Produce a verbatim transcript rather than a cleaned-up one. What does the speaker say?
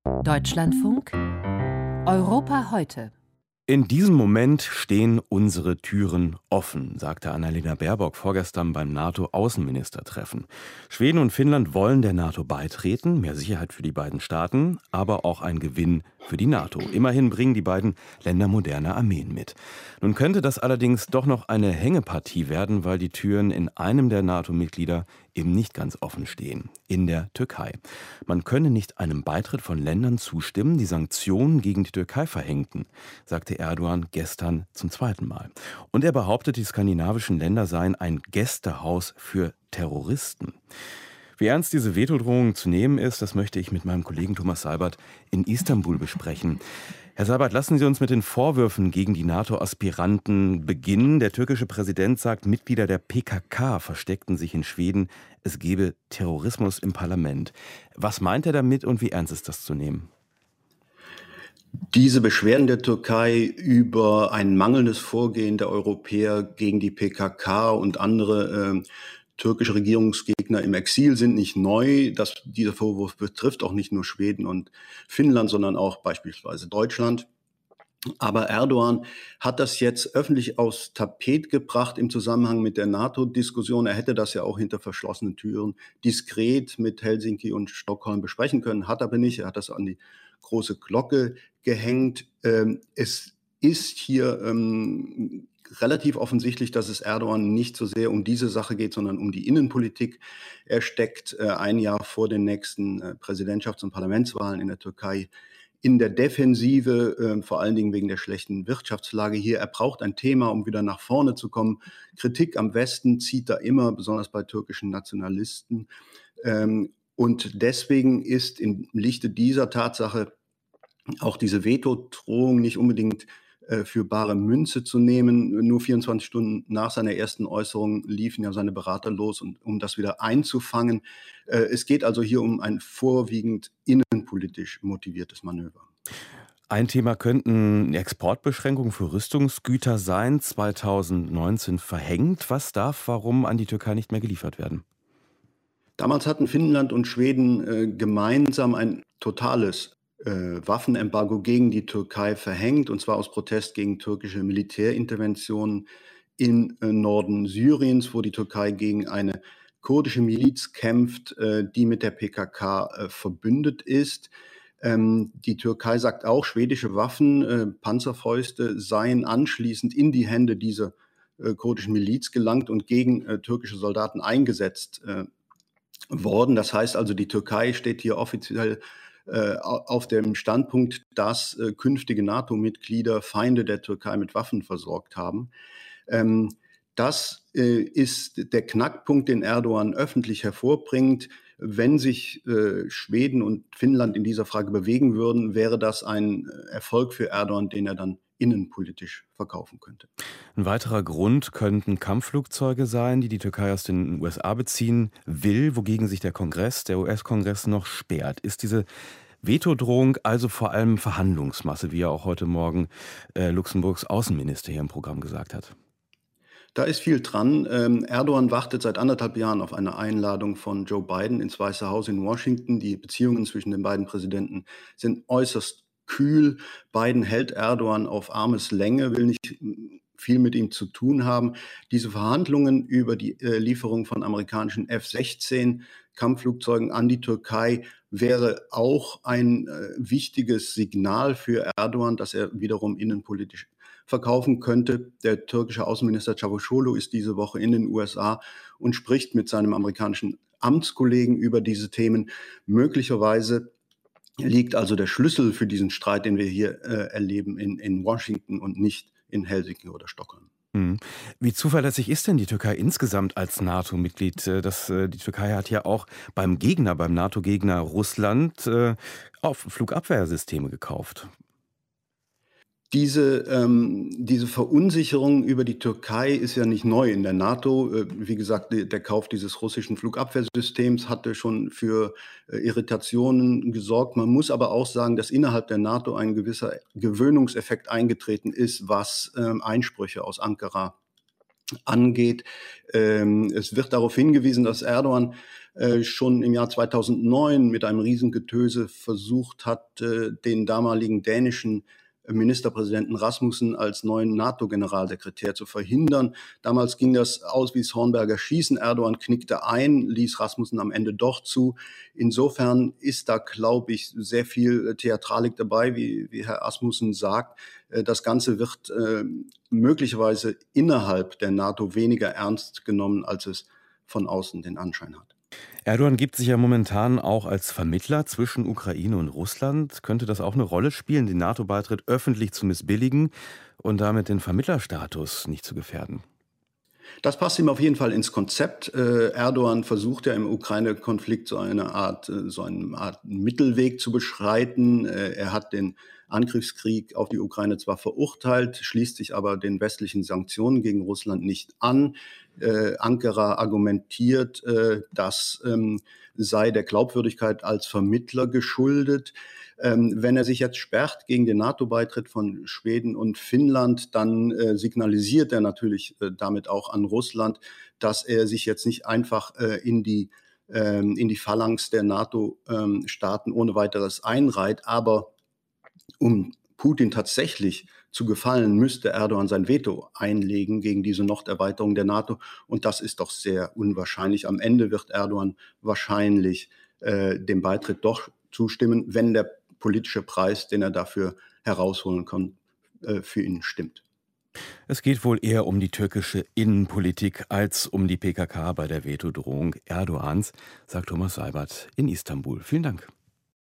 Deutschlandfunk Europa heute. In diesem Moment stehen unsere Türen offen, sagte Annalena Baerbock vorgestern beim NATO-Außenministertreffen. Schweden und Finnland wollen der NATO beitreten, mehr Sicherheit für die beiden Staaten, aber auch ein Gewinn für die NATO. Immerhin bringen die beiden Länder moderne Armeen mit. Nun könnte das allerdings doch noch eine Hängepartie werden, weil die Türen in einem der NATO-Mitglieder eben nicht ganz offen stehen, in der Türkei. Man könne nicht einem Beitritt von Ländern zustimmen, die Sanktionen gegen die Türkei verhängten, sagte Erdogan gestern zum zweiten Mal. Und er behauptet, die skandinavischen Länder seien ein Gästehaus für Terroristen. Wie ernst diese Vetodrohung zu nehmen ist, das möchte ich mit meinem Kollegen Thomas Seibert in Istanbul besprechen. Herr Seibert, lassen Sie uns mit den Vorwürfen gegen die NATO-Aspiranten beginnen. Der türkische Präsident sagt, Mitglieder der P K K versteckten sich in Schweden. Es gebe Terrorismus im Parlament. Was meint er damit und wie ernst ist das zu nehmen? Diese Beschwerden der Türkei über ein mangelndes Vorgehen der Europäer gegen die P K K und andere äh, türkische Regierungsgegner im Exil sind nicht neu. Das, dieser Vorwurf betrifft auch nicht nur Schweden und Finnland, sondern auch beispielsweise Deutschland. Aber Erdogan hat das jetzt öffentlich aufs Tapet gebracht im Zusammenhang mit der NATO-Diskussion. Er hätte das ja auch hinter verschlossenen Türen diskret mit Helsinki und Stockholm besprechen können, hat aber nicht. Er hat das an die große Glocke gehängt. Ähm, es ist hier ähm, relativ offensichtlich, dass es Erdogan nicht so sehr um diese Sache geht, sondern um die Innenpolitik. Er steckt äh, ein Jahr vor den nächsten äh, Präsidentschafts- und Parlamentswahlen in der Türkei in der Defensive, äh, vor allen Dingen wegen der schlechten Wirtschaftslage hier. Er braucht ein Thema, um wieder nach vorne zu kommen. Kritik am Westen zieht da immer, besonders bei türkischen Nationalisten. Ähm, und deswegen ist im Lichte dieser Tatsache auch diese Vetodrohung nicht unbedingt äh, für bare Münze zu nehmen. Nur vierundzwanzig Stunden nach seiner ersten Äußerung liefen ja seine Berater los, und, um das wieder einzufangen. Äh, es geht also hier um ein vorwiegend innenpolitisch motiviertes Manöver. Ein Thema könnten Exportbeschränkungen für Rüstungsgüter sein, zweitausendneunzehn verhängt. Was darf, warum an die Türkei nicht mehr geliefert werden? Damals hatten Finnland und Schweden äh, gemeinsam ein totales äh, Waffenembargo gegen die Türkei verhängt, und zwar aus Protest gegen türkische Militärinterventionen im äh, Norden Syriens, wo die Türkei gegen eine kurdische Miliz kämpft, äh, die mit der P K K äh, verbündet ist. Ähm, die Türkei sagt auch, schwedische Waffen, äh, Panzerfäuste seien anschließend in die Hände dieser äh, kurdischen Miliz gelangt und gegen äh, türkische Soldaten eingesetzt äh, worden. Das heißt also, die Türkei steht hier offiziell äh, auf dem Standpunkt, dass äh, künftige NATO-Mitglieder Feinde der Türkei mit Waffen versorgt haben. Ähm, das äh, ist der Knackpunkt, den Erdogan öffentlich hervorbringt. Wenn sich äh, Schweden und Finnland in dieser Frage bewegen würden, wäre das ein Erfolg für Erdogan, den er dann innenpolitisch verkaufen könnte. Ein weiterer Grund könnten Kampfflugzeuge sein, die die Türkei aus den U S A beziehen will, wogegen sich der Kongress, der U S-Kongress noch sperrt. Ist diese Vetodrohung also vor allem Verhandlungsmasse, wie ja auch heute Morgen äh, Luxemburgs Außenminister hier im Programm gesagt hat? Da ist viel dran. Ähm, Erdogan wartet seit anderthalb Jahren auf eine Einladung von Joe Biden ins Weiße Haus in Washington. Die Beziehungen zwischen den beiden Präsidenten sind äußerst kühl. Biden hält Erdogan auf Armes Länge, will nicht viel mit ihm zu tun haben. Diese Verhandlungen über die äh, Lieferung von amerikanischen F sechzehn Kampfflugzeugen an die Türkei wäre auch ein äh, wichtiges Signal für Erdogan, dass er wiederum innenpolitisch verkaufen könnte. Der türkische Außenminister Çavuşoğlu ist diese Woche in den U S A und spricht mit seinem amerikanischen Amtskollegen über diese Themen. Möglicherweise liegt also der Schlüssel für diesen Streit, den wir hier äh, erleben, in, in Washington und nicht in Helsinki oder Stockholm. Mhm. Wie zuverlässig ist denn die Türkei insgesamt als NATO-Mitglied? Äh, Das, äh, die Türkei hat ja auch beim Gegner, beim NATO-Gegner Russland, äh, auf Flugabwehrsysteme gekauft. Diese, ähm, diese Verunsicherung über die Türkei ist ja nicht neu in der NATO. Äh, wie gesagt, der, der Kauf dieses russischen Flugabwehrsystems hatte schon für äh, Irritationen gesorgt. Man muss aber auch sagen, dass innerhalb der NATO ein gewisser Gewöhnungseffekt eingetreten ist, was ähm, Einsprüche aus Ankara angeht. Ähm, es wird darauf hingewiesen, dass Erdogan äh, schon im Jahr zweitausendneun mit einem Riesengetöse versucht hat, äh, den damaligen dänischen Ministerpräsidenten Rasmussen als neuen NATO-Generalsekretär zu verhindern. Damals ging das aus wie das Hornberger Schießen. Erdogan knickte ein, ließ Rasmussen am Ende doch zu. Insofern ist da, glaube ich, sehr viel Theatralik dabei, wie, wie Herr Asmussen sagt. Das Ganze wird äh, möglicherweise innerhalb der NATO weniger ernst genommen, als es von außen den Anschein hat. Erdogan gibt sich ja momentan auch als Vermittler zwischen Ukraine und Russland. Könnte das auch eine Rolle spielen, den NATO-Beitritt öffentlich zu missbilligen und damit den Vermittlerstatus nicht zu gefährden? Das passt ihm auf jeden Fall ins Konzept. Äh, Erdogan versucht ja im Ukraine-Konflikt so eine Art, äh, so eine Art Mittelweg zu beschreiten. Äh, er hat den Angriffskrieg auf die Ukraine zwar verurteilt, schließt sich aber den westlichen Sanktionen gegen Russland nicht an. Äh, Ankara argumentiert, äh, das ähm, sei der Glaubwürdigkeit als Vermittler geschuldet. Ähm, wenn er sich jetzt sperrt gegen den NATO-Beitritt von Schweden und Finnland, dann äh, signalisiert er natürlich äh, damit auch an Russland, dass er sich jetzt nicht einfach äh, in die ähm, in die Phalanx der NATO-Staaten ähm, ohne weiteres einreiht. Aber um Putin tatsächlich zu gefallen, müsste Erdogan sein Veto einlegen gegen diese Norderweiterung der NATO. Und das ist doch sehr unwahrscheinlich. Am Ende wird Erdogan wahrscheinlich äh, dem Beitritt doch zustimmen, wenn der politische Preis, den er dafür herausholen kann, äh, für ihn stimmt. Es geht wohl eher um die türkische Innenpolitik als um die P K K bei der Vetodrohung Erdogans, sagt Thomas Seibert in Istanbul. Vielen Dank.